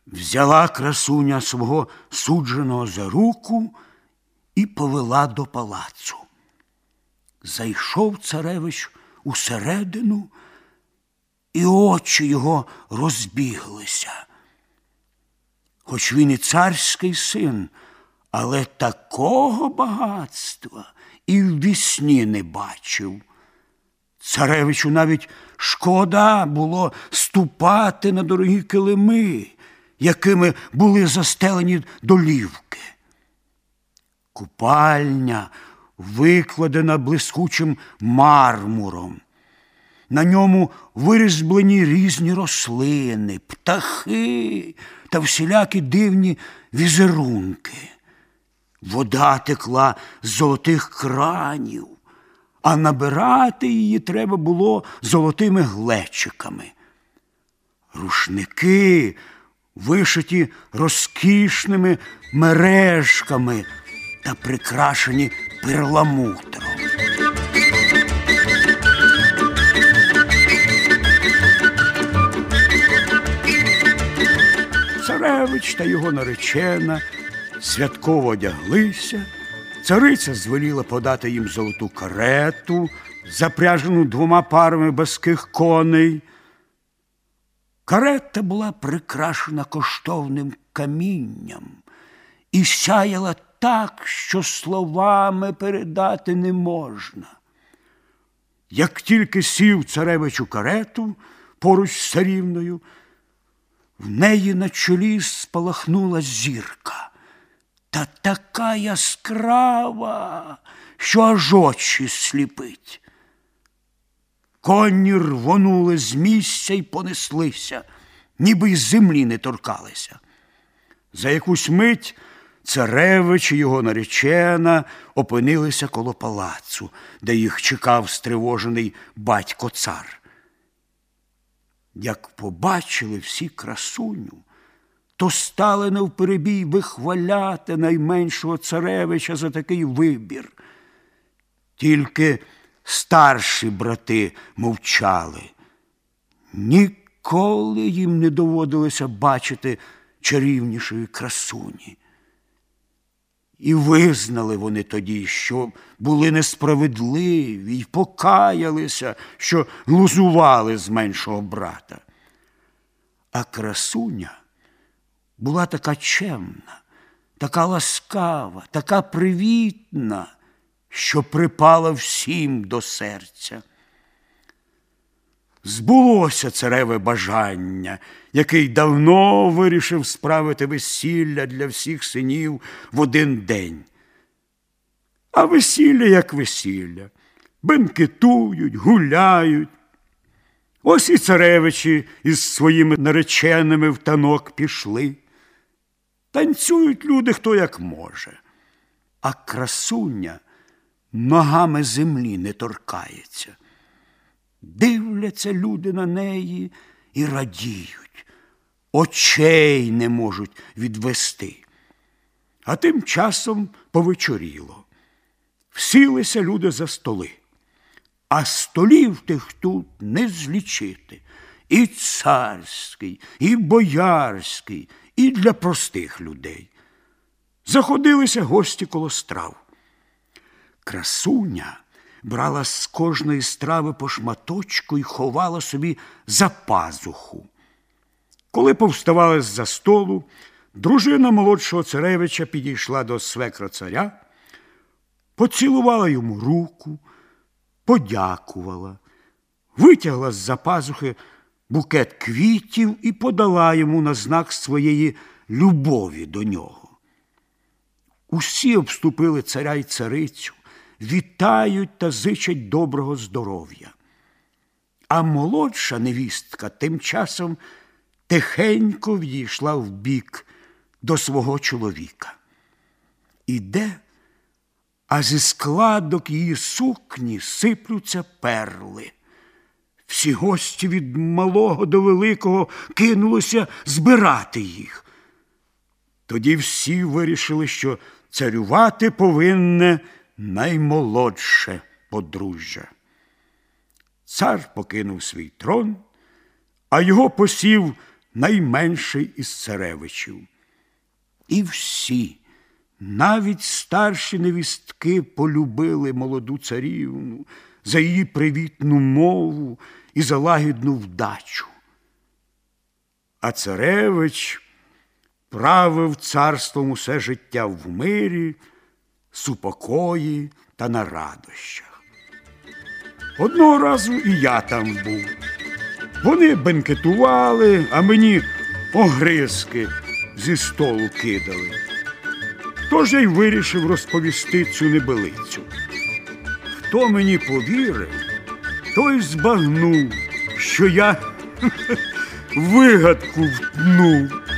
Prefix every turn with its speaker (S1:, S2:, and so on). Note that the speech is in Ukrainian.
S1: Взяла красуня свого судженого за руку і повела до палацу. Зайшов царевич усередину, і очі його розбіглися. Хоч він і царський син, але такого багатства і в вісні не бачив. Царевичу навіть шкода було ступати на дорогі килими, якими були застелені долівки. Купальня викладена блискучим мармуром. На ньому вирізблені різні рослини, птахи та всілякі дивні візерунки. Вода текла з золотих кранів, а набирати її треба було золотими глечиками. Рушники вишиті розкішними мережками та прикрашені перламутром. Царевич та його наречена святково одяглися. Цариця звеліла подати їм золоту карету, запряжену 2 парами баских коней. Карета була прикрашена коштовним камінням і сяяла так, що словами передати не можна. Як тільки сів царевич у карету поруч з царівною, в неї на чолі спалахнула зірка. Та така яскрава, що аж очі сліпить. Коні рвонули з місця й понеслися, ніби й землі не торкалися. За якусь мить царевич і його наречена опинилися коло палацу, де їх чекав стривожений батько-цар. Як побачили всі красуню, то стали навперебій вихваляти найменшого царевича за такий вибір. Тільки старші брати мовчали. Ніколи їм не доводилося бачити чарівнішої красуні. І визнали вони тоді, що були несправедливі, й покаялися, що глузували з меншого брата. А красуня була така чемна, така ласкава, така привітна, що припала всім до серця. Збулося цареве бажання, який давно вирішив справити весілля для всіх синів в один день. А весілля як весілля. Бенкетують, гуляють. Ось і царевичі із своїми нареченими в танок пішли. Танцюють люди хто як може. А красуня ногами землі не торкається. Дивляться люди на неї і радіють, очей не можуть відвести. А тим часом повечоріло. Всілися люди за столи. А столів тих тут не злічити. І царський, і боярський, і для простих людей. Заходилися гості коло страв. Красуня брала з кожної страви по шматочку і ховала собі за пазуху. Коли повставали з-за столу, дружина молодшого царевича підійшла до свекра царя, поцілувала йому руку, подякувала, витягла з-за пазухи букет квітів і подала йому на знак своєї любові до нього. Усі обступили царя й царицю, вітають та зичать доброго здоров'я. А молодша невістка тим часом тихенько відійшла вбік до свого чоловіка. Іде, а зі складок її сукні сиплються перли. Всі гості від малого до великого кинулися збирати їх. Тоді всі вирішили, що царювати повинне наймолодше подружжя. Цар покинув свій трон, а його посів найменший із царевичів. І всі, навіть старші невістки, полюбили молоду царівну за її привітну мову і за лагідну вдачу. А царевич правив царством усе життя в мирі, супокої та на радощах. Одного разу і я там був. Вони бенкетували, а мені огризки зі столу кидали. Тож я й вирішив розповісти цю небелицю. Хто мені повірив, той збагнув, що я вигадку втнув.